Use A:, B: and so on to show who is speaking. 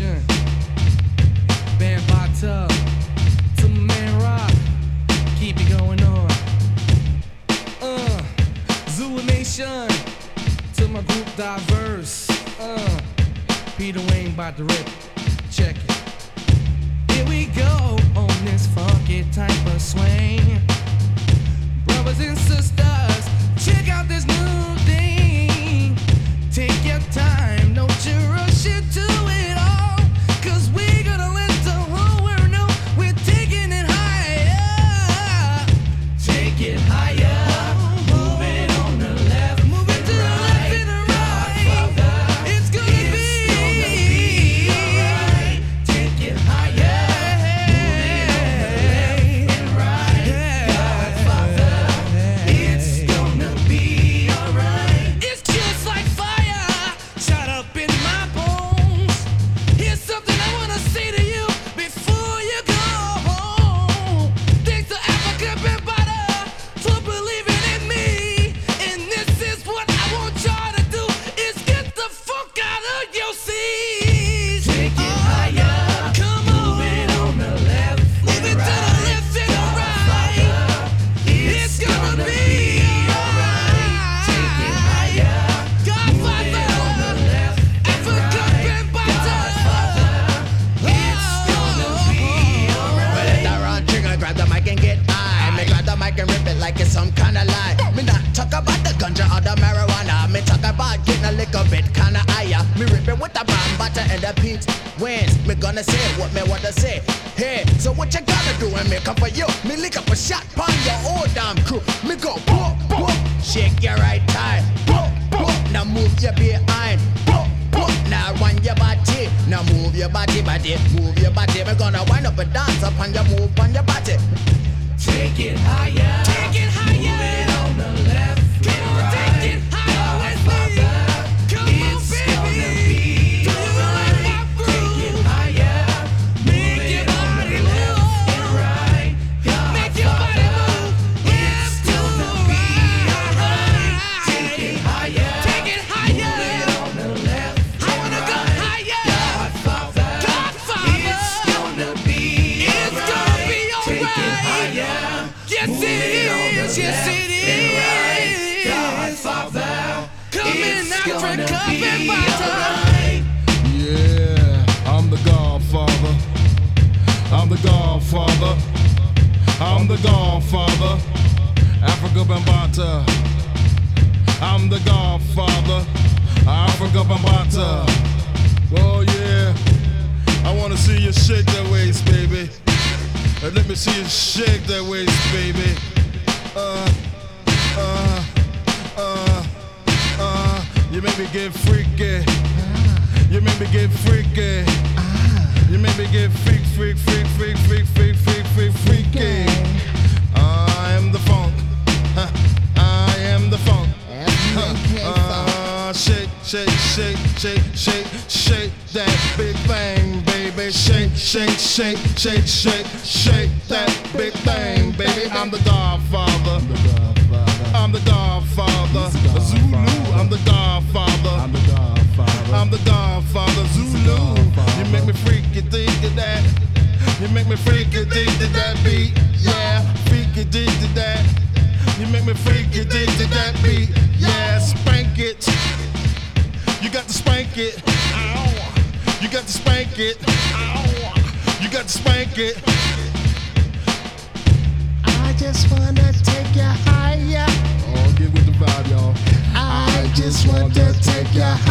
A: Nation, Bambaataa, to my man Rock, keep it going on. Zulu Nation, to my group Diverse. Peter Wayne bout to rip, check it. Here we go on this funky type of swing. Brothers and sisters, check out this new thing. Take your time, don't you rush into it all. Cause we gonna let the whole world know we're taking it higher. Take it higher, move it on the left, move it to the left and the right. It's gonna be alright. Take it higher, move it on the left and right. Godfather, it's gonna be alright. It's just like fire, shot up in my bones. Here's something I wanna say to you before you go home. Thanks to Africa Bambaataa for believing in me. And this is what I want y'all to do, is get the fuck out of your seats. Take it higher, come on. Move it on the left, move it to the left and the right. It's gonna be alright. Take it higher, Godfather, Africa Bambaataa. It's gonna be alright.
B: Well, let that round trigger, grab the mic and get high. Me grab the mic and rip it like it's some kind of lie. Me not talk about the ganja or the marijuana. Me talk about getting a little bit kinda higher. Me rip it with the Bambaataa and the Pete Waynes. Me gonna say what me wanna say. Hey, so what you gonna do when me come for you? Me lick up a shot pon your whole damn crew. Me go boop boop, shake your right thigh. Boop boop, now move your behind. Boop boop, now wind your body. Now move your body, move your body. Me gonna wind up and dance up on your move on your body.
A: Take it higher, take it higher. Move it on the left, come on, take it higher with me. Come on, baby, do you like my groove? Take it higher, make your body move. Make your body move. It's gonna be alright. Take it higher, take it higher. Move it on the left, I wanna go higher. Godfather, it's gonna be alright. Take it higher. Yes, it is. Yes, it is. Godfather, come in, Africa Bambaataa.
C: Yeah, I'm the Godfather. I'm the Godfather. I'm the Godfather. Africa Bambaataa. I'm the Godfather. Africa Bambaataa. Oh yeah, I wanna see you shake that waist, baby. Let me see you shake that waist, baby. You make me get freaky. You make me get freaky. You make me get freaky. I am the funk. I am the funk. Shake that big thing, baby. Shake that big thing, baby. I'm the Godfather. I'm the Godfather. Zulu, I'm the Godfather. I'm the Godfather. Zulu, you make me freaky think of that. You make me freaky think of that beat. Yeah, freaky think of that. You make me freaky think of that beat. Yeah, spank it. You got to spank it. You got to spank it. You got to spank it.
B: I just wanna take you higher.
C: Oh, get with the vibe, y'all.
B: I just want to take you